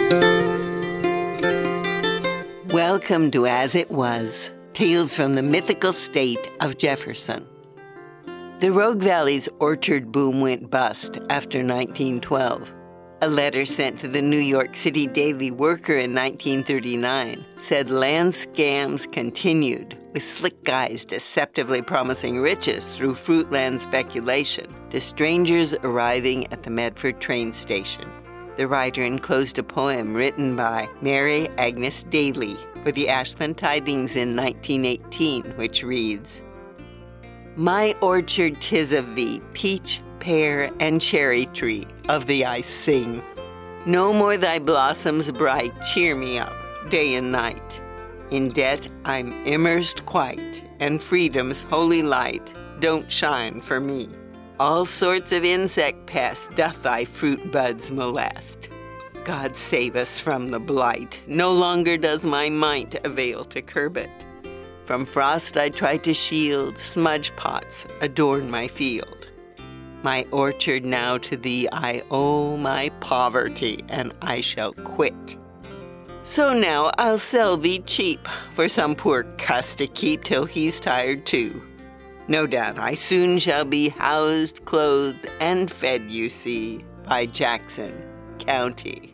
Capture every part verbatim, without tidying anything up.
Welcome to As It Was, Tales from the Mythical State of Jefferson. The Rogue Valley's orchard boom went bust after nineteen twelve. A letter sent to the New York City Daily Worker in nineteen thirty-nine said land scams continued, with slick guys deceptively promising riches through fruitland speculation to strangers arriving at the Medford train station. The writer enclosed a poem written by Mary Agnes Daly for the Ashland Tidings in nineteen eighteen, which reads, "My orchard 'tis of thee, peach, pear, and cherry tree, of thee I sing. No more thy blossoms bright cheer me up day and night. In debt I'm immersed quite, and freedom's holy light don't shine for me. All sorts of insect pests doth thy fruit buds molest. God save us from the blight, no longer does my might avail to curb it. From frost I try to shield, smudge pots adorn my field. My orchard now to thee I owe my poverty, and I shall quit. So now I'll sell thee cheap, for some poor cuss to keep till he's tired too. No doubt I soon shall be housed, clothed, and fed, you see, by Jackson County."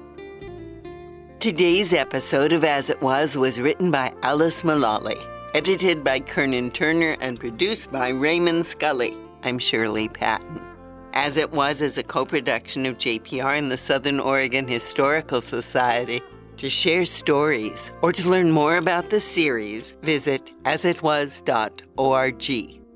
Today's episode of As It Was was written by Alice Mullally, edited by Kernan Turner, and produced by Raymond Scully. I'm Shirley Patton. As It Was is a co-production of J P R and the Southern Oregon Historical Society. To share stories or to learn more about the series, visit as it was dot org.